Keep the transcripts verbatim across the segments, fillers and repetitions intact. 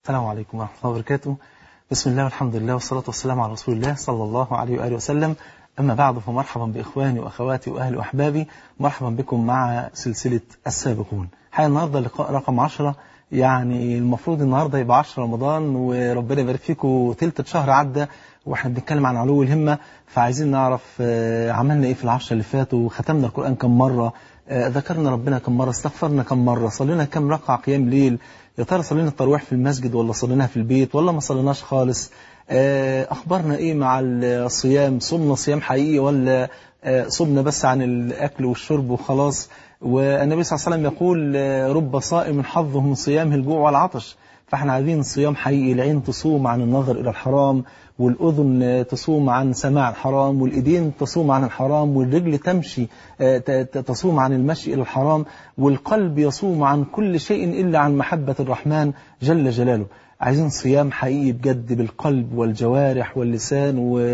السلام عليكم ورحمة الله وبركاته. بسم الله والحمد لله والصلاة والسلام على رسول الله صلى الله عليه وآله وسلم. أما بعد، فمرحبا بإخواني وأخواتي وأهلي وأحبابي، مرحبا بكم مع سلسلة السابقون. حقيقة النهاردة لقاء رقم عشرة، يعني المفروض النهاردة يبقى عشرة رمضان، وربنا يبارك فيكم تلت شهر عدى واحنا بنتكلم عن علو الهمة. فعايزين نعرف عملنا ايه في العشرة اللي فاتوا، ختمنا القرآن كم مرة، ذكرنا ربنا كم مرة، استغفرنا كم مرة، صلينا كم ركعة قيام ليل، يا ترى صلينا التراويح في المسجد ولا صليناها في البيت ولا ما صليناش خالص، أخبرنا إيه مع الصيام، صمنا صيام حقيقي ولا صمنا بس عن الأكل والشرب وخلاص. والنبي صلى الله عليه وسلم يقول رب صائم حظه من صيامه الجوع والعطش. فاحنا عايزين صيام حقيقي، العين تصوم عن النظر إلى الحرام، والأذن تصوم عن سماع الحرام، والإيدين تصوم عن الحرام، والرجل تمشي تصوم عن المشي إلى الحرام، والقلب يصوم عن كل شيء إلا عن محبة الرحمن جل جلاله. عايزين صيام حقيقي بجد بالقلب والجوارح واللسان،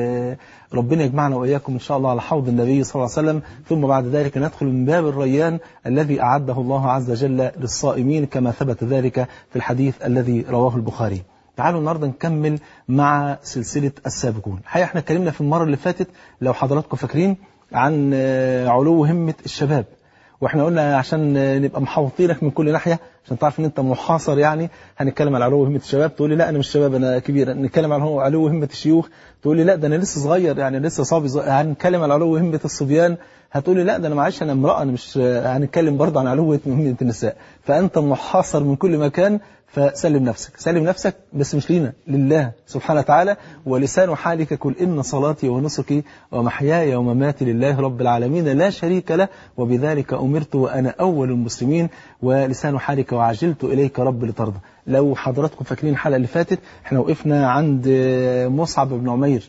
وربنا يجمعنا وإياكم إن شاء الله على حوض النبي صلى الله عليه وسلم. ثم بعد ذلك ندخل من باب الريان الذي أعده الله عز وجل للصائمين كما ثبت ذلك في الحديث الذي رواه البخاري. تعالوا النهارده نكمل مع سلسلة السابقون. الحقيقة احنا اتكلمنا في المرة اللي فاتت لو حضراتكم فاكرين عن علو همة الشباب، واحنا قلنا عشان نبقى محوطينك من كل ناحية عشان تعرف ان انت محاصر، يعني هنتكلم على علو همة الشباب تقول لي لا انا مش شباب انا كبير، نتكلم على علو همة الشيوخ تقول لي لا ده انا لسه صغير يعني لسه صبي، هنتكلم على علو همة الصبيان هتقول لي لا ده انا معلش انا امرأة انا مش، هنتكلم برضه عن علو همة النساء. فانت محاصر من كل مكان، فسلم نفسك سلم نفسك بس مش لينا، لله سبحانه وتعالى. ولسان حالك قل إن صلاتي ونسكي ومحياي ومماتي لله رب العالمين لا شريك له وبذلك أمرت وأنا أول المسلمين. ولسان حالك وعجلت إليك رب لترضى. لو حضراتكم فاكرين الحلقة اللي فاتت احنا وقفنا عند مصعب بن عمير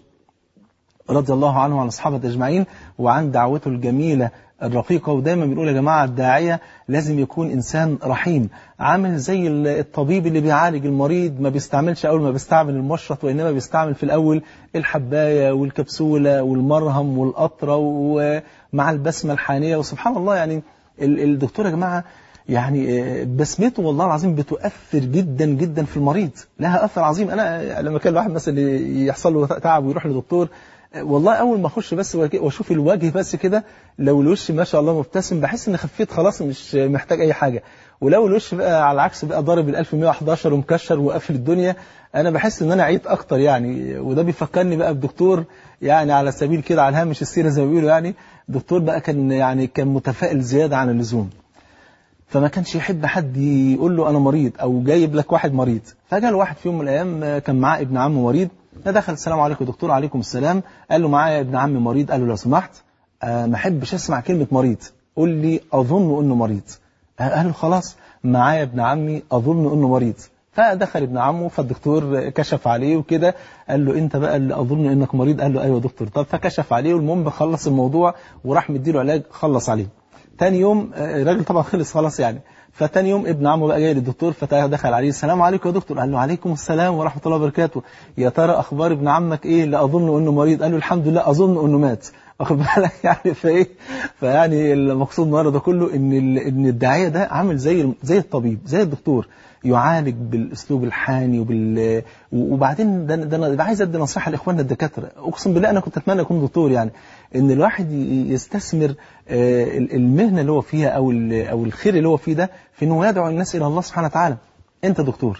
رضي الله عنه وعن أصحابه أجمعين، وعن دعوته الجميلة الرقيقة. ودايما بنقول يا جماعة الداعية لازم يكون إنسان رحيم، عامل زي الطبيب اللي بيعالج المريض، ما بيستعملش أول ما بيستعمل المشرط، وإنما بيستعمل في الأول الحباية والكبسولة والمرهم والقطرة ومع البسمة الحانية. وسبحان الله يعني الدكتور يا جماعة يعني بسمته والله العظيم بتؤثر جدا جدا في المريض، لها أثر عظيم. أنا لما كان الواحد مثلا يحصل له تعب ويروح لدكتور، والله أول ما أخش بس وأشوف الوجه بس كده، لو الوش ما شاء الله مبتسم بحس إن خفيت خلاص مش محتاج أي حاجة. ولو الوش بقى على العكس بقى ضارب ال ألف ومئة وأحد عشر ومكشر وقافل الدنيا، أنا بحس إن أنا عيت أكتر يعني. وده بيفكرني بقى بدكتور يعني على سبيل كده على هامش السيرة زي ما بيقولوا، يعني دكتور بقى كان يعني كان متفائل زيادة عن اللزوم، فما كانش يحب حد يقول له أنا مريض أو جايب لك واحد مريض. فجاء له واحد في يوم من الأيام كان معاه ابن عمه مريض، دخل السلام عليكم دكتور. عليكم السلام. قال له معايا ابن عمي مريض. قال له لو سمحت آه ما احبش اسمع كلمة مريض، قول لي أظن أنه مريض. آه قال له خلاص معايا ابن عمي أظن أنه مريض. فدخل ابن عمه، فالدكتور كشف عليه وكده، قال له انت بقى اللي أظن أنك مريض؟ قال له أيوة دكتور. طب فكشف عليه، والمهم خلص الموضوع وراح مديله علاج خلص عليه. تاني يوم الراجل طبعا خلص خلاص يعني. فتاني يوم ابن عمه بقى جاي للدكتور، فدخل عليه السلام عليكم يا دكتور. قال له عليكم السلام ورحمة الله وبركاته، يا ترى أخبار ابن عمك إيه اللي أظن أنه مريض؟ قال له الحمد لله أظن أنه مات. واخد بالك يعني فإيه؟ فيعني المقصود النهارده ده كله إن إن الداعية ده عامل زي زي الطبيب زي الدكتور، يعالج بالأسلوب الحاني وبال وبعدين ده ده, ده عايز أدي نصيحة لإخواننا الدكاترة. أقسم بالله أنا كنت أتمنى أكون دكتور، يعني إن الواحد يستثمر المهنة اللي هو فيها أو أو الخير اللي هو فيه ده في إنه يدعو الناس إلى الله سبحانه وتعالى. أنت دكتور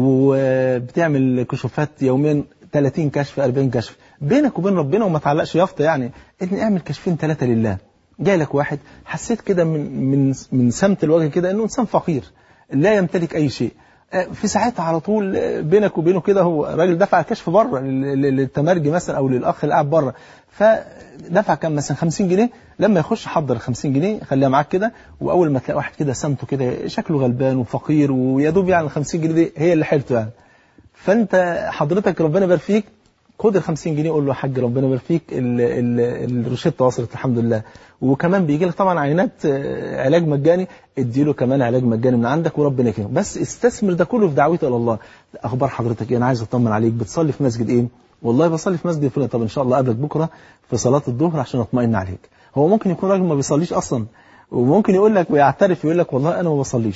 وبتعمل كشوفات يومين ثلاثين كشف أربعين كشف بينك وبين ربنا، وما تعلقش يافطة يعني إن اعمل كشفين ثلاثة لله. جاي لك واحد حسيت كده من من من سمت الوجه كده إنه إنسان فقير لا يمتلك أي شيء، في ساعتها على طول بينك وبينه كده هو راجل دفع الكشف بره للتمرجي مثلا أو للأخ اللي قاعد بره، فدفع كام مثلا خمسين جنيه. لما يخش حضر خمسين جنيه خليها معاك كده، وأول ما تلاقي واحد كده سمته كده شكله غلبان وفقير ويدوب يعني خمسين جنيه دي هي اللي حيلته يعني، فأنت حضرتك ربنا يبارك فيك خد ال خمسين جنيه قول له يا حاج ربنا يبارك فيك الروشته وصلت الحمد لله. وكمان بيجي لك طبعا عينات علاج مجاني، ادي له كمان علاج مجاني من عندك وربنا يكرمك. بس استثمر ده كله في دعوته الى الله. اخبار حضرتك ايه؟ انا عايز اطمن عليك، بتصلي في مسجد ايه؟ والله بصلي في مسجد فلان. طب ان شاء الله اقابلك بكره في صلاه الظهر عشان اطمئن عليك. هو ممكن يكون راجل ما بيصليش اصلا، وممكن يقول لك ويعترف يقول لك والله انا ما بصليش،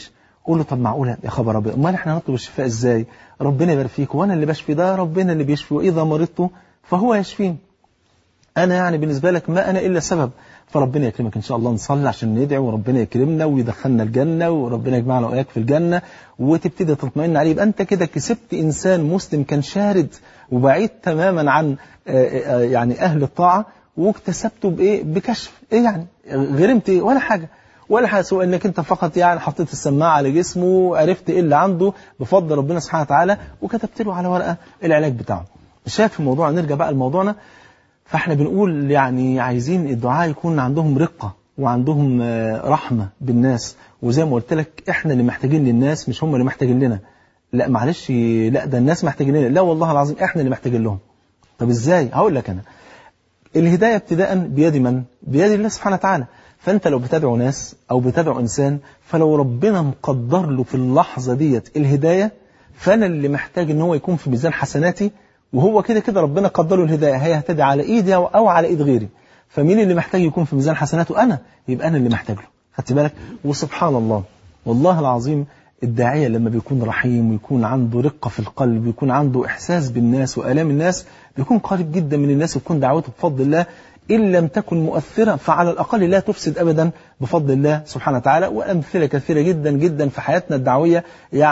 قول له طب معقوله يا خبر ابيض، امال احنا هنطلب الشفاء ازاي؟ ربنا يبارك فيك، وانا اللي بشفي؟ ده ربنا اللي بيشفي، واذا مرضت فهو يشفين. انا يعني بالنسبه لك ما انا الا سبب. فربنا يكرمك ان شاء الله، نصلي عشان ندعي وربنا يكرمنا ويدخلنا الجنه وربنا يجمعنا واياك في الجنه، وتبتدي تطمئن عليه. يبقى انت كده كسبت انسان مسلم كان شارد وبعيد تماما عن يعني اهل الطاعه، واكتسبته بايه؟ بكشف. ايه يعني غرمت ايه؟ ولا حاجه ولا حاجه، سوى انك انت فقط يعني حطيت السماعه على جسمه وعرفت ايه اللي عنده بفضل ربنا سبحانه وتعالى، وكتبت له على ورقه العلاج بتاعه. شايف الموضوع؟ نرجع بقى لموضوعنا. فاحنا بنقول يعني عايزين الدعاء يكون عندهم رقة وعندهم رحمة بالناس، وزي ما قلت لك احنا اللي محتاجين للناس مش هم اللي محتاجين لنا. لا معلش، لا ده الناس محتاجين لنا، لا والله العظيم احنا اللي محتاجين لهم. طب ازاي؟ هقول لك انا. الهداية ابتداء بيد من؟ بيد الله سبحانه وتعالى. فانت لو بتدعو ناس او بتدعو انسان، فلو ربنا مقدر له في اللحظة ديت الهداية، فانا اللي محتاج ان هو يكون في ميزان حسناتي، وهو كده كده ربنا قدره الهداية، هيهتدي على ايدي او على ايد غيري. فمين اللي محتاج يكون في ميزان حسناته؟ انا. يبقى انا اللي محتاج له. خدت بالك؟ وسبحان الله والله العظيم، الداعية لما بيكون رحيم ويكون عنده رقة في القلب ويكون عنده إحساس بالناس وآلام الناس، بيكون قريب جدا من الناس، ويكون دعوته بفضل الله إن لم تكن مؤثرة فعلى الأقل لا تفسد أبدا بفضل الله سبحانه وتعالى. وأمثلة كثيرة جدا جدا في حياتنا الدعوية.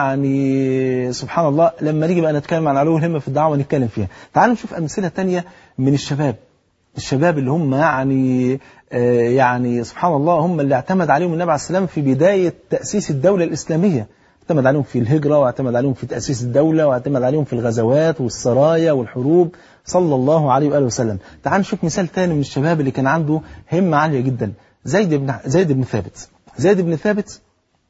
يعني سبحان الله، لما نيجي بقى نتكلم عن علو الهمة في الدعوة نتكلم فيها. تعالوا نشوف أمثلة تانية من الشباب. الشباب اللي هم يعني آه يعني سبحان الله هم اللي اعتمد عليهم النبي عليه السلام في بداية تأسيس الدولة الإسلامية. اعتمد عليهم في الهجرة، واعتمد عليهم في تأسيس الدولة، واعتمد عليهم في الغزوات والسرايا والحروب صلى الله عليه وآله وسلم. تعال نشوف مثال تاني من الشباب اللي كان عنده همة عالية جدا. زيد بن زيد بن ثابت. زيد بن ثابت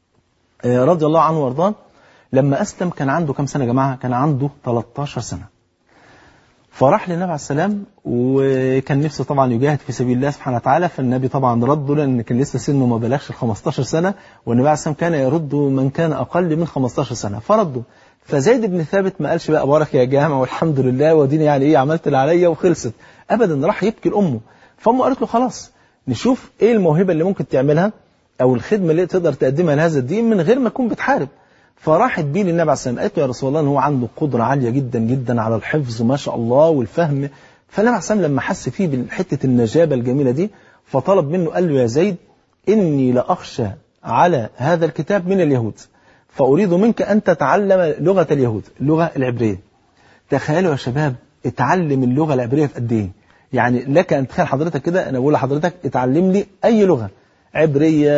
آه رضي الله عنه وارضاه، لما أسلم كان عنده كم سنة يا جماعة؟ كان عنده ثلاثة عشر سنة. فراح للنبي عليه السلام، وكان نفسه طبعا يجاهد في سبيل الله سبحانه وتعالى. فالنبي طبعا رده لأن كان لسه سنه ما بلغش ال خمستاشر سنة، والنبي عليه السلام كان يرد من كان أقل من خمستاشر سنة، فرده. فزيد بن ثابت ما قالش بقى بارك يا جامع والحمد لله وديني يعني ايه عملت اللي عليا وخلصت، ابدا. راح يبكي لامه. فامه قالت له خلاص نشوف ايه الموهبة اللي ممكن تعملها او الخدمة اللي تقدر تقدمها لهذا الدين من غير ما تكون بتحارب. فراحت بيه للنبي عليه السلام، قالت له يا رسول الله ان هو عنده قدرة عالية جدا جدا على الحفظ ما شاء الله والفهم. فالنبي عليه السلام لما حس فيه بحتة النجابة الجميلة دي فطلب منه، قال له يا زيد إني لأخشى على هذا الكتاب من اليهود، فأريد منك أن تتعلم لغة اليهود، اللغة العبرية. تخيلوا يا شباب، اتعلم اللغة العبرية في قد ايه؟ يعني لك أن تخيل حضرتك كده، أنا بقول لحضرتك اتعلم لي أي لغة عبرية،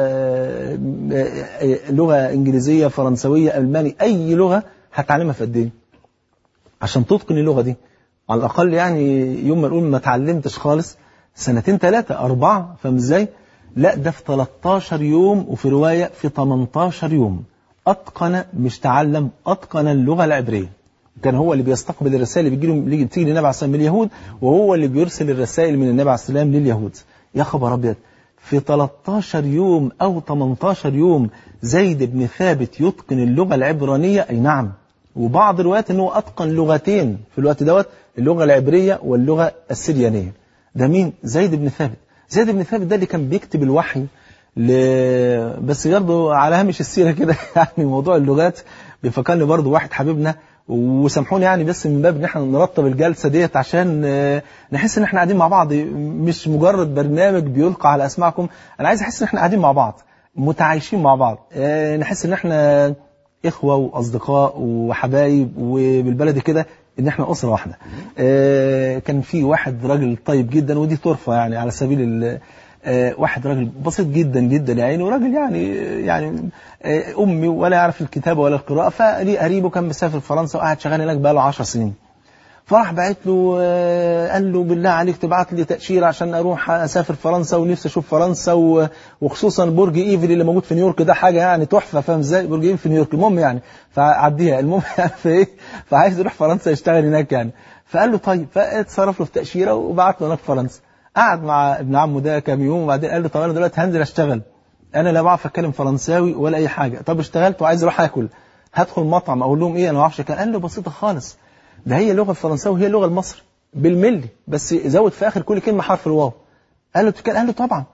لغة إنجليزية، فرنسوية، ألماني، أي لغة هتعلمها في قد ايه عشان تتقن اللغة دي؟ على الأقل يعني يوم ما نقول ما تعلمتش خالص سنتين ثلاثة أربعة، فاهم ازاي؟ لا ده في ثلاثة عشر يوم، وفي رواية في ثمانية عشر يوم أتقن، مش تعلم، أتقن اللغة العبرية. كان هو اللي بيستقبل الرسائل اللي بتيجي بتيجي للنبي عليه السلام من اليهود، وهو اللي بيرسل الرسائل من النبي عليه السلام لليهود. يا خبر أبيض، في ثلاثة عشر يوم أو ثمانية عشر يوم زيد بن ثابت يتقن اللغة العبرانية. أي نعم، وبعض الروايات أنه أتقن لغتين في الوقت دوت، اللغة العبرية واللغة السريانية. ده مين؟ زيد بن ثابت. زيد بن ثابت ده اللي كان بيكتب الوحي ل... بس برضه على هامش السيرة كده يعني موضوع اللغات بيفكرني برضه واحد حبيبنا، وسامحوني يعني بس من باب ان احنا نرتب الجلسة ديت عشان نحس ان احنا قاعدين مع بعض، مش مجرد برنامج بيلقى على اسماعكم. انا عايز احس ان احنا قاعدين مع بعض متعايشين مع بعض، نحس ان احنا اخوة واصدقاء وحبايب، وبالبلد كده ان احنا اسرة واحدة. كان في واحد راجل طيب جدا، ودي طرفة يعني على سبيل واحد راجل بسيط جدا جدا يعني، وراجل يعني يعني أمي ولا يعرف الكتابة ولا القراءة. فليه قريبه كان مسافر فرنسا وقاعد شغال هناك بقى له عشر سنين. فراح بعت له، قال له بالله عليك تبعت لي تأشيرة عشان أروح أسافر فرنسا، ونفسي أشوف فرنسا، وخصوصا برج إيفل اللي موجود في نيويورك، ده حاجة يعني تحفة، فاهم إزاي؟ برج إيفل في نيويورك، المهم يعني فعديها، المهم يعني فإيه، فعايز يروح فرنسا يشتغل هناك يعني. فقال له طيب، فاتصرف له في تأشيرة وبعت له هناك فرنسا. قعد مع ابن عمه ده كام يوم، وبعدين قال له طب انا دلوقتي هنزل اشتغل، انا لا بعرف اتكلم فرنساوي ولا اي حاجه. طب اشتغلت وعايز اروح اكل، هدخل مطعم اقول لهم ايه انا ما اعرفش اتكلم؟ قال له بسيطه خالص، ده هي اللغه الفرنساوي هي اللغه المصري بالملي، بس زود في اخر كل كلمه حرف الواو. قال له بتتكلم؟ قال له طبعا.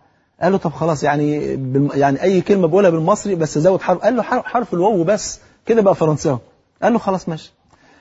قال له طب خلاص يعني بالم... يعني أي كلمة بقولها بالمصري بس زود حرف. قال له حرف, حرف الواو بس كده بقى فرنساوي. قال له خلاص ماشي.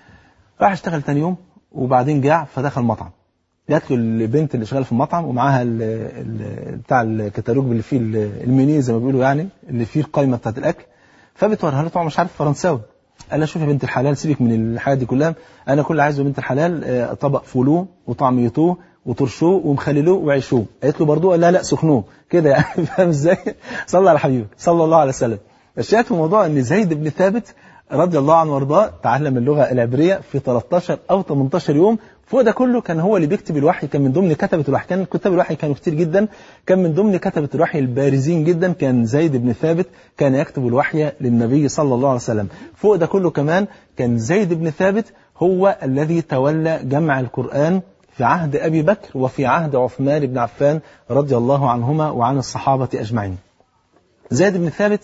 راح اشتغل تاني يوم وبعدين جاع فدخل مطعم. جات له البنت اللي شغاله في المطعم ومعاها ال ال بتاع الكتالوج اللي فيه المنيو زي ما بيقولوا يعني اللي فيه القائمه بتاعت الاكل. فبتوريها له طبعا مش عارف فرنساوي. قال لها شوفي يا بنت الحلال سيبك من الحاجات دي كلها، انا كل اللي عايزه بنت الحلال طبق فولو وطعميتوه وطرشوه ومخللوه وعيشوه. قالت له برضه لا لا سخنوه كده يعني. فاهم ازاي؟ صلى على حبيبك صلى الله عليه وسلم. الشاهد في الموضوع ان زيد بن ثابت رضي الله عنه وارضاه تعلم اللغه العبريه في ثلاثة عشر أو ثمانية عشر يوم. فوق ده كله كان هو اللي بيكتب الوحي، كان من ضمن كتبة الوحي، كان كتاب الوحي كانوا كتير جدا، كان من ضمن كتبة الوحي البارزين جدا كان زيد بن ثابت كان يكتب الوحي للنبي صلى الله عليه وسلم. فوق ده كله كمان كان زيد بن ثابت هو الذي تولى جمع القرآن في عهد أبي بكر وفي عهد عثمان بن عفان رضي الله عنهما وعن الصحابة أجمعين. زيد بن ثابت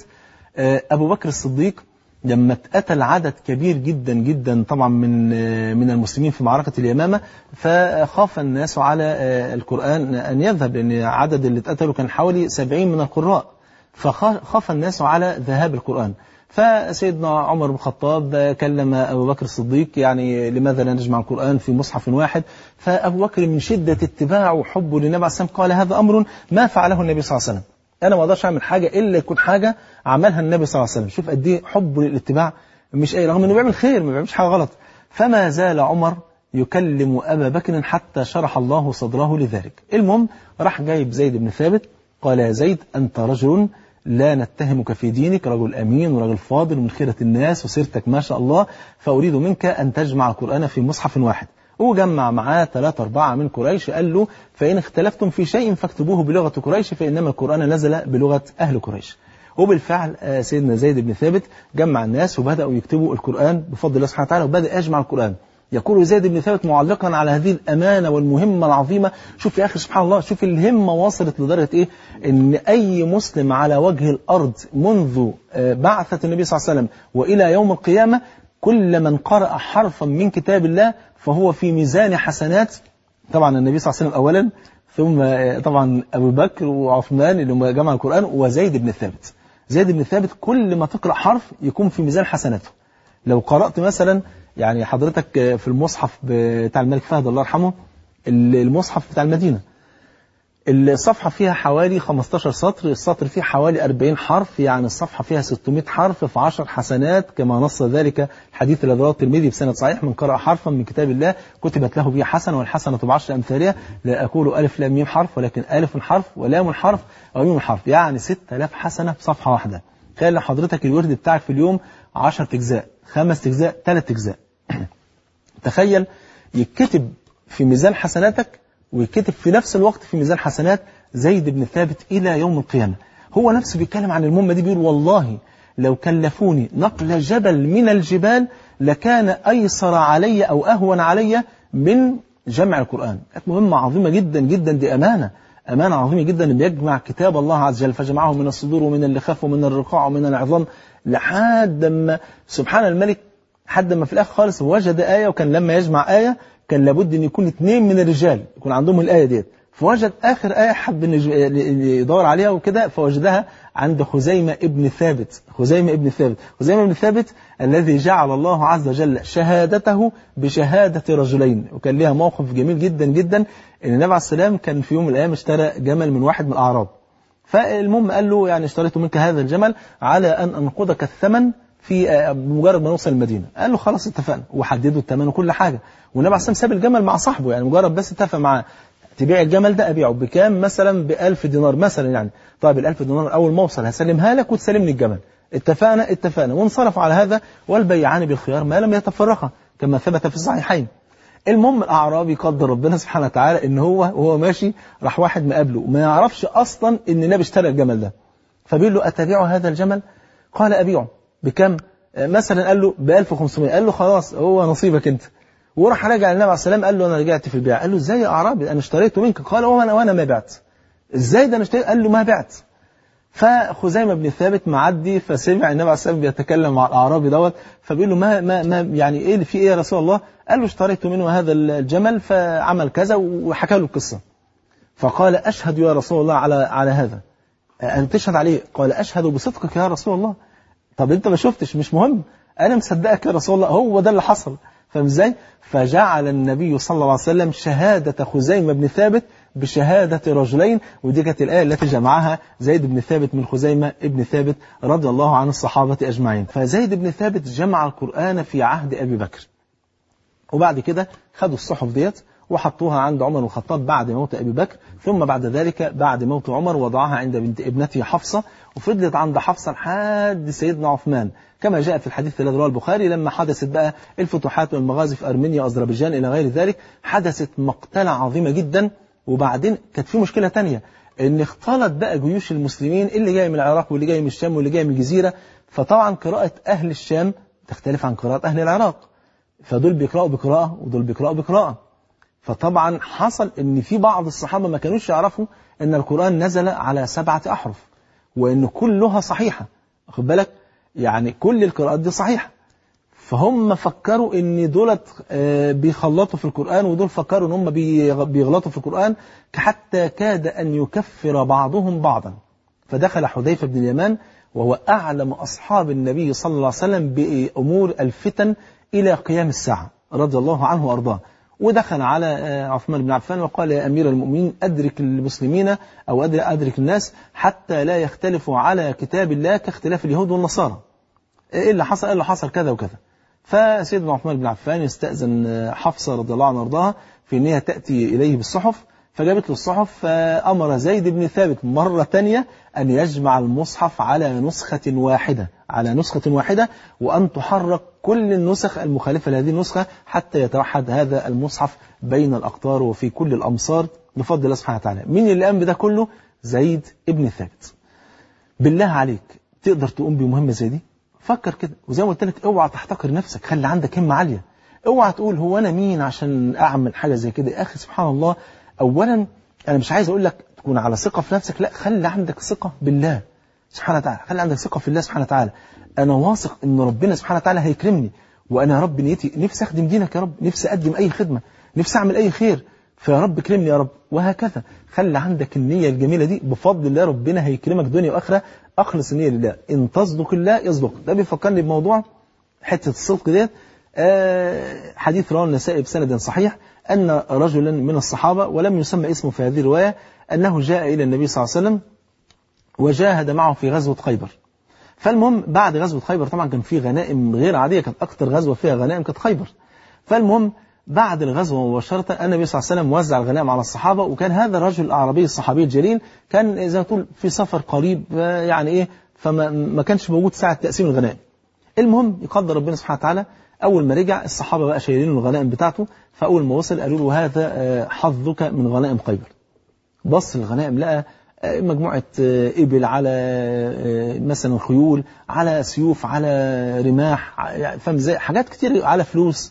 أبو بكر الصديق لما اتقتل عدد كبير جدا جدا طبعا من من المسلمين في معركة اليمامة، فخاف الناس على القرآن أن يذهب، لأن عدد اللي اتقتلوا كان حوالي سبعين من القراء، فخاف الناس على ذهاب القرآن. فسيدنا عمر بن الخطاب كلم أبو بكر الصديق يعني لماذا لا نجمع القرآن في مصحف واحد؟ فأبو بكر من شدة اتباعه وحبه للنبي عليه الصلاة والسلام قال هذا أمر ما فعله النبي صلى الله عليه وسلم، أنا ما أقدرش أعمل حاجة إلا يكون حاجة عملها النبي صلى الله عليه وسلم. شوف قد إيه حبه للاتباع، مش أي رغم إنه بيعمل خير ما بيعملش حاجة غلط. فما زال عمر يكلم أبا بكر حتى شرح الله صدره لذلك. المهم راح جايب زيد بن ثابت قال يا زيد أنت رجل لا نتهمك في دينك، رجل أمين ورجل فاضل ومن خيرة الناس وسيرتك ما شاء الله، فأريد منك أن تجمع القرآن في مصحف واحد. وجمع معاه ثلاثة أربعة من قريش، قال له فإن اختلفتم في شيء فاكتبوه بلغة قريش فإنما القرآن نزل بلغة أهل قريش. وبالفعل سيدنا زيد بن ثابت جمع الناس وبدأوا يكتبوا القرآن بفضل الله سبحانه وتعالى، وبدأ يجمع القرآن. يقول زيد بن ثابت معلقا على هذه الأمانة والمهمة العظيمة، شوف يا أخي سبحان الله، شوف الهمة وصلت لدرجة إيه، إن أي مسلم على وجه الأرض منذ بعثة النبي صلى الله عليه وسلم وإلى يوم القيامة كل من قرأ حرفا من كتاب الله فهو في ميزان حسنات طبعا النبي صلى الله عليه وسلم أولا، ثم طبعا أبو بكر وعثمان اللي هم جمع القرآن وزيد بن ثابت. زيد بن ثابت كل ما تقرأ حرف يكون في ميزان حسناته. لو قرأت مثلا يعني حضرتك في المصحف بتاع الملك فهد الله يرحمه، المصحف بتاع المدينة الصفحة فيها حوالي خمستاشر سطر، السطر فيه حوالي أربعين حرف، يعني الصفحة فيها ستمائة حرف في عشر حسنات كما نص ذلك الحديث الذي رواه الترمذي بسند صحيح، من قرأ حرفا من كتاب الله كتبت له به حسنة والحسنة بعشر أمثالها. لا أقول ألف لام ميم حرف ولكن ألف حرف ولام حرف وميم حرف، يعني ستة آلاف حسنة في صفحة واحدة. تخيل حضرتك الورد بتاعك في اليوم عشرة أجزاء، خمس أجزاء، ثلاث أجزاء. تخيل يتكتب في ميزان حسناتك ويكتب في نفس الوقت في ميزان حسنات زيد بن ثابت إلى يوم القيامة. هو نفسه بيتكلم عن المهمة دي، بيقول والله لو كلفوني نقل جبل من الجبال لكان أيسر علي أو أهون علي من جمع القرآن. كانت مهمة عظيمة جدا جدا، دي أمانة أمانة عظيمة جدا اللي بيجمع كتاب الله عز وجل، فجمعه من الصدور ومن اللخاف ومن الرقاع ومن العظام لحد ما سبحان الملك، حد ما في الآخر خالص وجد آية، وكان لما يجمع آية كان لابد أن يكون اثنين من الرجال يكون عندهم الآية ديت، فوجد آخر آية حب يدور عليها وكده فوجدها عند خزيمة ابن ثابت. خزيمة ابن ثابت خزيمة ابن ثابت الذي جعل الله عز وجل شهادته بشهادة رجلين. وكان لها موقف جميل جدا جدا، ان النبي عليه السلام كان في يوم من الأيام اشترى جمل من واحد من الأعراب، فالمهم قال له يعني اشتريت منك هذا الجمل على أن أنقذك الثمن في مجرد ما نوصل المدينة. قال له خلاص اتفقنا، وحددوا الثمن وكل حاجة، والنبي عليه السلام ساب الجمل مع صاحبه، يعني مجرد بس اتفق معاه تبيع الجمل ده أبيعه بكام، مثلا بألف دينار مثلا، يعني طيب الألف دينار أول ما أوصل هسلمها لك وتسلمني الجمل. اتفقنا اتفقنا وانصرفوا على هذا، والبيعان بالخيار ما لم يتفرقا كما ثبت في الصحيحين. المهم الأعرابي قدر ربنا سبحانه وتعالى إن هو وهو ماشي راح واحد مقابله ما يعرفش أصلا إن النبي اشترى الجمل ده، فبيقول له أتبيع هذا الجمل؟ قال أبيعه. بكم؟ مثلا قال له ب ألف وخمسمائة. قال له خلاص هو نصيبك أنت. وراح راجع للنبي عليه السلام قال له أنا رجعت في البيع. قال له إزاي يا أعرابي أنا اشتريته منك؟ قال وأنا وأنا ما بعت. إزاي ده أنا اشتريت؟ قال له ما بعت. فخزيمة بن ثابت معدي فسمع النبي عليه السلام بيتكلم مع الأعرابي دوت، فبيقول له ما ما ما يعني إيه في إيه يا رسول الله؟ قال له اشتريت منه هذا الجمل فعمل كذا وحكى له القصة. فقال أشهد يا رسول الله على على هذا. أن تشهد عليه؟ قال أشهد بصدقك يا رسول الله. طب أنت ما شفتش، مش مهم، أنا مصدقك يا رسول الله، هو ده اللي حصل. فاهم إزاي؟ فجعل النبي صلى الله عليه وسلم شهادة خزيمة بن ثابت بشهادة رجلين، ودي كانت الآية التي جمعها زيد بن ثابت من خزيمة ابن ثابت رضي الله عن الصحابة أجمعين. فزيد بن ثابت جمع القرآن في عهد أبي بكر، وبعد كده خدوا الصحف ديت وحطوها عند عمر الخطاب بعد موت أبي بكر، ثم بعد ذلك بعد موت عمر وضعها عند بنت ابنته حفصة، وفضلت عند حفصة لحد سيدنا عثمان، كما جاء في الحديث الذي رواه البخاري لما حدثت بقى الفتوحات والمغازي في أرمينيا وأذربيجان إلى غير ذلك، حدثت مقتلة عظيمة جدا. وبعدين كانت في مشكلة تانية، إن اختلط بقى جيوش المسلمين اللي جاي من العراق واللي جاي من الشام واللي جاي من الجزيرة، فطبعا قراءة أهل الشام تختلف عن قراءة أهل العراق، فدول بيقرأوا بقراءة ودول بيقرأوا بقراءة. فطبعا حصل ان في بعض الصحابة ما كانوش يعرفوا ان القرآن نزل على سبعة احرف وان كلها صحيحة، واخد بالك، يعني كل القراءات دي صحيحة. فهم فكروا ان دولت بيخلطوا في القرآن، ودول فكروا ان هم بيغلطوا في القرآن، حتى كاد ان يكفر بعضهم بعضا. فدخل حذيفة بن اليمان وهو اعلم اصحاب النبي صلى الله عليه وسلم بامور الفتن الى قيام الساعة رضي الله عنه وارضاه، ودخل على عثمان بن عفان وقال يا أمير المؤمنين أدرك المسلمين أو أدرك الناس حتى لا يختلفوا على كتاب الله كاختلاف اليهود والنصارى. إيه اللي حصل؟ اللي حصل كذا وكذا. فسيدنا عثمان بن عفان يستأذن حفصة رضي الله عنها وارضاها في أنها تأتي إليه بالصحف، فجابت له الصحف، فأمر زيد بن ثابت مرة تانية أن يجمع المصحف على نسخة واحدة على نسخة واحدة وأن تحرك كل النسخ المخالفة لهذه النسخة حتى يتوحد هذا المصحف بين الأقطار وفي كل الأمصار بفضل الله سبحانه وتعالى. مين اللي قام بده كله؟ زيد بن ثابت. بالله عليك تقدر تقوم بمهمة زي دي؟ فكر كده، وزي ما قلت لك اوعى تحتقر نفسك، خلي عندك همة عالية، اوعى تقول هو أنا مين عشان أعمل حاجة زي كده. يا أخي سبحان الله، أولا أنا مش عايز أقول لك تكون على ثقة في نفسك، لا، خلي عندك ثقة بالله سبحانه وتعالى، خلي عندك ثقة في الله سبحانه وتعالى. أنا واثق إن ربنا سبحانه وتعالى هيكرمني، وأنا يا رب نيتي نفسي أخدم دينك يا رب، نفسي أقدم أي خدمة، نفسي أعمل أي خير، فيا رب كرمني يا رب، وهكذا. خلي عندك النية الجميلة دي، بفضل الله ربنا هيكرمك دنيا وآخرة. أخلص النية لله، إن تصدق الله يصدق. ده بيفكرني بموضوع حتة الصدق ديت. آه حديث رواه النسائي بسند صحيح أن رجلا من الصحابة ولم يسمى اسمه في هذه الرواية أنه جاء إلى النبي صلى الله عليه وسلم وجاهد معه في غزوة خيبر. فالمهم بعد غزوة خيبر طبعا كان في غنائم غير عادية، كانت أكثر غزوة فيها غنائم كانت خيبر. فالمهم بعد الغزوة مباشرة النبي صلى الله عليه وسلم وزع الغنائم على الصحابة، وكان هذا الرجل الأعرابي الصحابي الجليل كان زي ما تقول في سفر قريب، يعني إيه، فما ما كانش موجود ساعة تقسيم الغنائم. المهم يقدر ربنا سبحانه وتعالى، أول ما رجع الصحابة بقى شايلين الغنائم بتاعته، فأول ما وصل قالوا له هذا حظك من غنائم خيبر. بص الغنائم لقى مجموعة إبل، على مثلا خيول، على سيوف، على رماح، فاهم ازاي، حاجات كتير، على فلوس.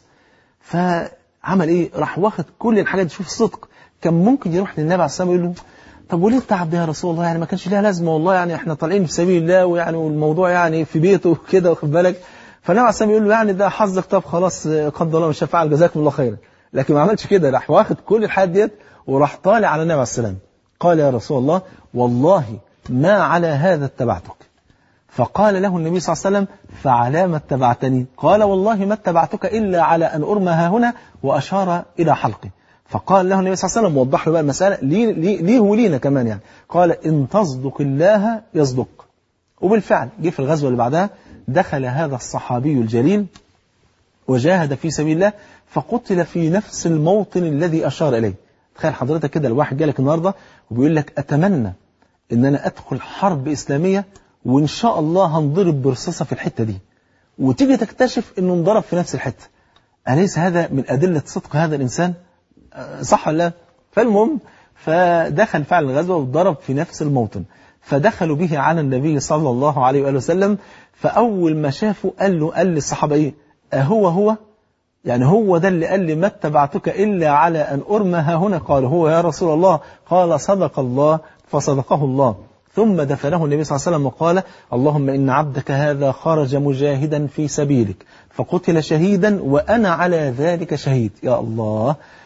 فعمل ايه؟ راح واخد كل الحاجات دي. شوف الصدق، كان ممكن يروح للنبي عليه الصلاة والسلام يقول له طب وليه التعب ده يا رسول الله، يعني ما كانش ليها لازمة والله، يعني احنا طالعين في سبيل الله، ويعني والموضوع يعني في بيته وكده، واخد بالك. فالنبي عليه الصلاة والسلام يقول له يعني ده حظك، طب خلاص قدر الله مش فعل، جزاكم الله خيرا. لكن ما عملش كده، راح واخد كل الحاجات ديت وراح طالع على النبي عليه السلام. قال يا رسول الله والله ما على هذا اتبعتك. فقال له النبي صلى الله عليه وسلم فعلى ما اتبعتني؟ قال والله ما اتبعتك إلا على أن أرمى ها هنا، وأشار إلى حلقي. فقال له النبي صلى الله عليه وسلم، وضح له بقى المسألة ليه, ليه, ليه ولينا كمان، يعني قال إن تصدق الله يصدق. وبالفعل جه في الغزوة اللي بعدها دخل هذا الصحابي الجليل وجاهد في سبيل الله، فقتل في نفس الموطن الذي أشار إليه. تخيل حضرتك كده، الواحد جالك النهاردة وبيقول لك أتمنى إن أنا أدخل حرب إسلامية وإن شاء الله هنضرب برصاصة في الحتة دي، وتيجي تكتشف إنه انضرب في نفس الحتة. أليس هذا من أدلة صدق هذا الإنسان؟ صح ولا لا؟ فالمهم فدخل فعل الغزوة وضرب في نفس الموطن، فدخلوا به على النبي صلى الله عليه وآله وسلم. فأول ما شافوا قال له قال للصحابة إيه؟ أهو هو؟ يعني هو ده اللي قال لي ما اتبعتك إلا على أن أرمى ها هنا؟ قال هو يا رسول الله. قال صدق الله فصدقه الله. ثم دفنه النبي صلى الله عليه وسلم وقال اللهم إن عبدك هذا خرج مجاهدا في سبيلك فقتل شهيدا وأنا على ذلك شهيد. يا الله،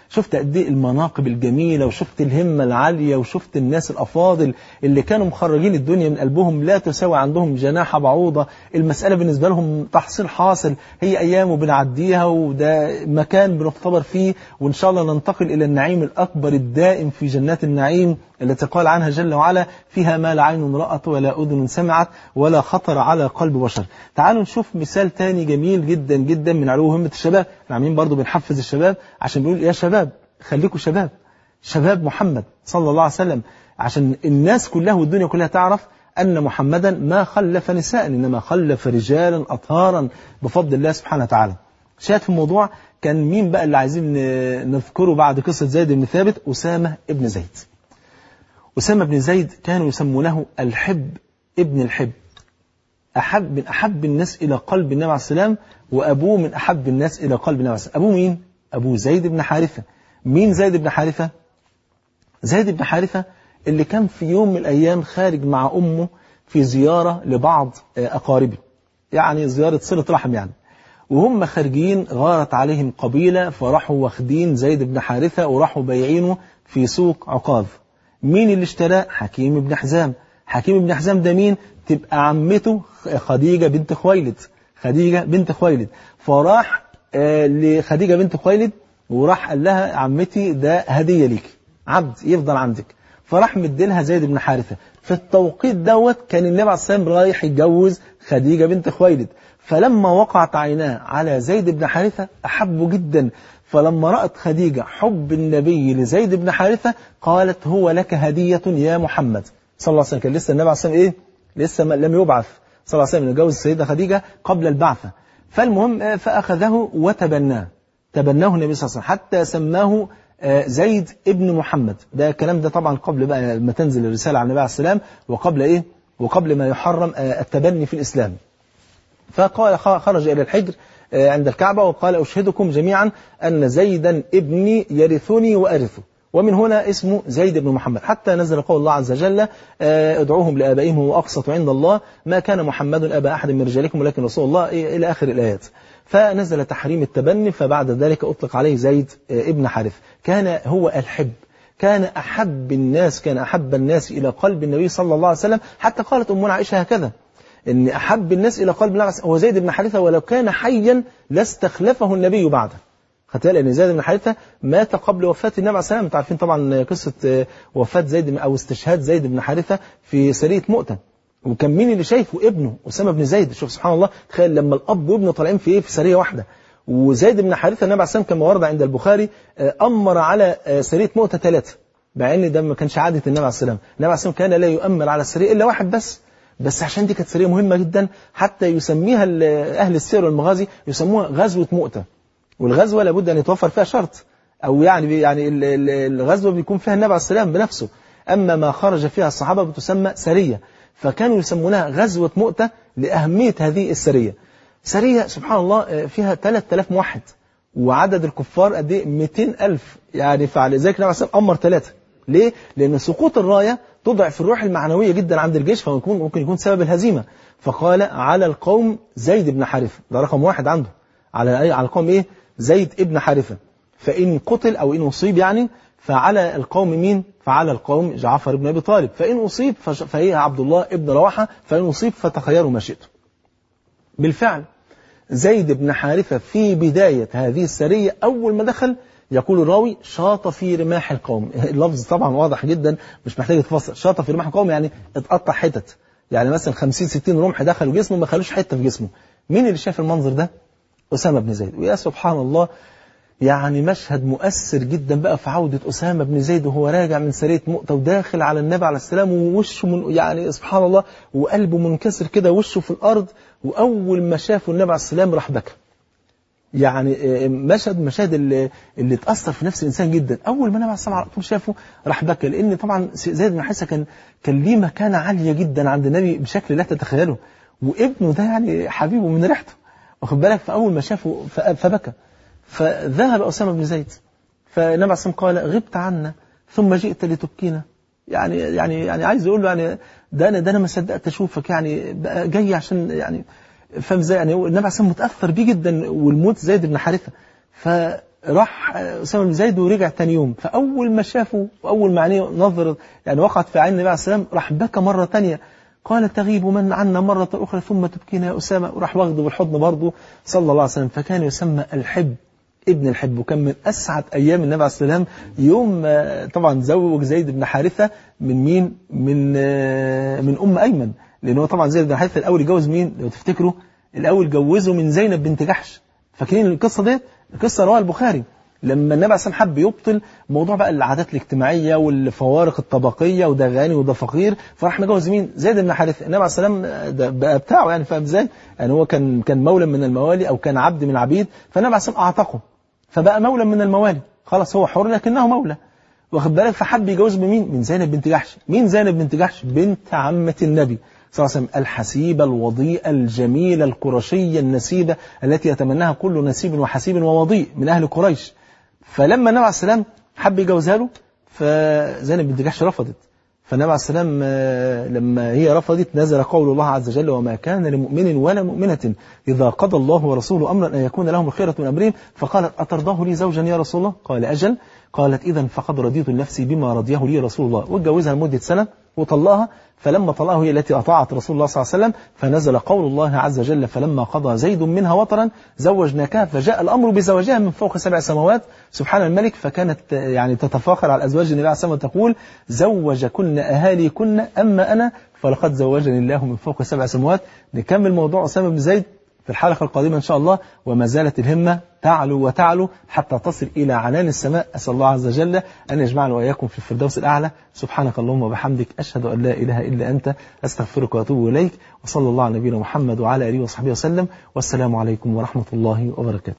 شفت قد ايه المناقب الجميلة، وشفت الهمة العالية، وشفت الناس الأفاضل اللي كانوا مخرجين الدنيا من قلبهم، لا تساوي عندهم جناح بعوضة، المسألة بالنسبة لهم تحصيل حاصل، هي أيام وبنعديها، وده مكان بنختبر فيه، وإن شاء الله ننتقل إلى النعيم الأكبر الدائم في جنات النعيم التي قال عنها جل وعلا فيها ما لا عين رأت ولا أذن سمعت ولا خطر على قلب بشر. تعالوا نشوف مثال تاني جميل جدا جدا من علو همة الشباب. احنا عاملين برضو بنحفز الشباب عشان بنقول يا شباب خليكم شباب، شباب محمد صلى الله عليه وسلم، عشان الناس كلها والدنيا كلها تعرف أن محمدا ما خلف نساء، إنما خلف رجالا أطهارا بفضل الله سبحانه وتعالى. شاهد في الموضوع كان مين بقى اللي عايزين نذكره بعد قصة زيد بن ثابت؟ أسامة ابن زيد. أسامة بن زيد كانوا يسمونه الحب ابن الحب، أحب من أحب الناس إلى قلب النبي عليه السلام، وأبوه من أحب الناس إلى قلب النبي عليه السلام. أبوه مين؟ أبوه زيد بن حارثة. مين زيد بن حارثة؟ زيد بن حارثة اللي كان في يوم من الأيام خارج مع أمه في زيارة لبعض أقاربه، يعني زيارة صلة رحم يعني، وهم خارجين غارت عليهم قبيلة فراحوا واخدين زيد بن حارثة وراحوا بايعينه في سوق عكاظ. مين اللي اشتراه؟ حكيم بن حزام. حكيم بن حزام ده مين؟ تبقى عمته خديجة بنت خويلد. خديجة بنت خويلد. فراح آه لخديجة بنت خويلد وراح قال لها عمتي ده هدية ليك، عبد يفضل عندك. فراح مديلها زيد بن حارثة. في التوقيت دوت كان النبي عليه الصلاة والسلام رايح يتجوز خديجة بنت خويلد، فلما وقعت عيناه على زيد بن حارثة أحبه جدا. فلما رأت خديجة حب النبي لزيد بن حارثة قالت هو لك هدية يا محمد صلى الله عليه وسلم. كان لسه النبي عليه الصلاة والسلام إيه؟ لسه لم يبعث صلى الله عليه وسلم، يتجوز السيدة خديجة قبل البعثة. فالمهم فأخذه وتبناه، تبناه النبي صلى الله عليه وسلم حتى سماه زيد ابن محمد. ده الكلام ده طبعا قبل بقى ما تنزل الرسالة على النبي عليه السلام، وقبل إيه؟ وقبل ما يحرم التبني في الإسلام. فقال خرج إلى الحجر عند الكعبة وقال أشهدكم جميعا أن زيدا ابني يرثني وأرثه، ومن هنا اسمه زيد بن محمد، حتى نزل قول الله عز وجل ادعوهم لآبائهم هو أقسط عند الله ما كان محمد أبا أحد من رجالكم ولكن رسول الله إلى آخر الآيات. فنزل تحريم التبني، فبعد ذلك أطلق عليه زيد ابن حارث. كان هو الحب، كان أحب الناس، كان أحب الناس إلى قلب النبي صلى الله عليه وسلم، حتى قالت أمنا عائشة هكذا إن أحب الناس إلى قلب النبي هو زيد بن حارثة، ولو كان حيا لاستخلفه النبي بعده. خدت بالك ان زيد بن حارثة مات قبل وفاة النبي عليه السلام. انتوا عارفين طبعا قصة وفاة زيد او استشهاد زيد بن حارثة في سرية مؤتة، وكان مين اللي شايفه؟ ابنه أسامة بن زيد. شوف سبحان الله، تخيل لما الأب وابنه طالعين في ايه؟ في سرية واحدة. وزيد بن حارثة النبي عليه السلام كما ورد عند البخاري أمر على سرية مؤتة ثلاثة، مع ان ده ما كانش عادة النبي عليه السلام. النبي عليه السلام كان لا يؤمر على السرية إلا واحد بس، بس عشان دي كانت سرية مهمة جدا حتى يسميها أهل السير والمغازي يسموها غزوة مؤتة. والغزوة لابد أن يتوفر فيها شرط، أو يعني يعني الغزوة بيكون فيها النبي عليه السلام بنفسه، أما ما خرج فيها الصحابة بتسمى سرية. فكانوا يسمونها غزوة مؤتة لأهمية هذه السرية. سرية سبحان الله فيها ثلاثة آلاف موحد، وعدد الكفار قد ايه؟ مئتين ألف. يعني فعل ذلك النبي عليه السلام أمر ثلاثة. ليه؟ لأن سقوط الراية تضعف الروح المعنوية جدا عند الجيش، فممكن ممكن يكون سبب الهزيمة. فقال على القوم زيد بن حارثة، ده رقم واحد عنده. على على القوم ايه؟ زيد ابن حارثة. فإن قتل أو إن أصيب يعني فعلى القوم مين؟ فعلى القوم جعفر بن أبي طالب. فإن أصيب فهي عبد الله ابن رواحة. فإن أصيب فتخيروا ما شئتم. بالفعل زيد بن حارثة في بداية هذه السرية أول ما دخل يقول الراوي شاط في رماح القوم. اللفظ طبعا واضح جدا مش محتاج يتفصل. شاط في رماح القوم يعني اتقطع حتت، يعني مثلا خمسين ستين رمح دخلوا جسمه ما خلوش حتة في جسمه. مين اللي شاف المنظر ده؟ أسامة بن زيد. ويا سبحان الله، يعني مشهد مؤثر جدا بقى في عودة أسامة بن زيد وهو راجع من سرية مؤتة وداخل على النبي عليه السلام، ووشه من يعني سبحان الله وقلبه منكسر كده، وشه في الأرض. وأول ما شافه النبي عليه السلام راح بكى. يعني مشهد مشاهد اللي, اللي تأثر في نفس الإنسان جدا. أول ما النبي عليه السلام على طول شافه راح بكى، لأن طبعا زيد بن حارثة كان كان ليه مكانة عالية جدا عند النبي بشكل لا تتخيله، وابنه ده يعني حبيبه من ريحته، واخد بالك. فأول ما شافه فبكى. فذهب أسامة بن زيد، فالنبي عليه السلام قال غبت عنا ثم جئت لتبكينا. يعني يعني يعني عايز يقول له يعني ده انا ده انا ما صدقت اشوفك، يعني بقى جاي عشان يعني فاهم ازاي. يعني النبي عليه السلام متاثر بيه جدا، والموت زيد بن حارثة. راح أسامة بن زيد ورجع تاني يوم، فأول ما شافه وأول ما عينيه نظر يعني وقعت في عين النبي عليه السلام راح بكى مرة تانية، قال تغيب من عنا مرة أخرى ثم تبكينا يا أسامة، وراح واخده بالحضن برضه صلى الله عليه وسلم. فكان يسمى الحب ابن الحب، وكان من أسعد أيام النبي عليه السلام يوم طبعا زوج زيد بن حارثة من مين؟ من من أم أيمن، لأن هو طبعا زيد بن حارثة الأول يجوز مين؟ لو تفتكروا الأول جوزه من زينب بنت جحش، فاكرين القصة دي؟ القصة رواه البخاري لما النبي عليه السلام حب يبطل موضوع بقى العادات الاجتماعية والفوارق الطبقية وده غني وده فقير، فراح مجوز مين؟ زيد بن حارثة. النبي عليه السلام ده بقى بتاعه يعني، فاهم ازاي؟ يعني هو كان كان مولى من الموالي أو كان عبد من العبيد، فالنبي عليه السلام أعتقه فبقى مولى من الموالي، خلاص هو حر لكنه مولى، واخد بالك؟ فحب يجوز بمين؟ من زينب بنت جحش. مين زينب بنت جحش؟ بنت عمة النبي صلى الله عليه وسلم، الحسيبة الوضيئة الجميلة القرشية النسيبة التي يتمناها كل نسيب وحسيب ووضيء من أهل قريش. فلما النبي عليه السلام حب يجوزها له فزينب بنت جحش رفضت، فالنبي عليه السلام لما هي رفضت نزل قول الله عز وجل وما كان لمؤمن ولا مؤمنة إذا قضى الله ورسوله أمرا أن يكون لهم الخيرة من أمرهم، فقالت أترضاه لي زوجا يا رسول الله؟ قال أجل. قالت إذا فقد رضيت لنفسي بما رضيه لي رسول الله، واتجوزها لمدة سنة وطلقها. فلما طلقها هي التي أطاعت رسول الله صلى الله عليه وسلم، فنزل قول الله عز وجل فلما قضى زيد منها وطرا زوجناكها، فجاء الأمر بزواجها من فوق سبع سماوات سبحان الملك. فكانت يعني تتفاخر على أزواج النبي عليه الصلاة والسلام وتقول زوجكن أهاليكن أما أنا فلقد زوجني الله من فوق سبع سماوات. نكمل موضوع أسامة بن زيد في الحلقة القادمة إن شاء الله، وما زالت الهمة تعلو وتعلو حتى تصل إلى عنان السماء. أسأل الله عز وجل أن يجمعنا وإياكم في الفردوس الأعلى. سبحانك اللهم وبحمدك أشهد أن لا إله إلا أنت أستغفرك وأتوب إليك، وصلى الله على نبينا محمد وعلى آله وصحبه وسلم، والسلام عليكم ورحمة الله وبركاته.